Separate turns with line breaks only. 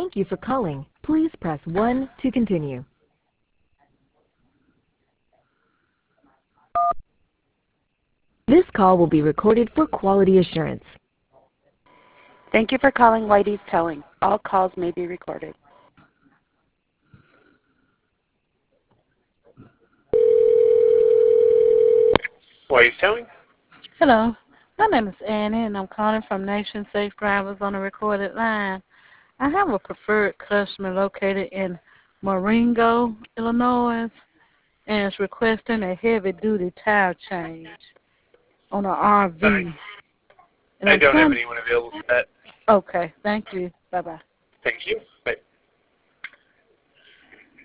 Thank you for calling. Please press 1 to continue. This call will be recorded for quality assurance.
Thank you for calling Whitey's Towing. All calls may be recorded.
Whitey's Towing?
Hello. My name is Annie, and I'm calling from Nation Safe Drivers on a recorded line. I have a preferred customer located in Marengo, Illinois, and is requesting a heavy-duty tire change on an RV. And
I don't have anyone available for that.
Okay, thank you. Bye-bye.
Thank you. Bye.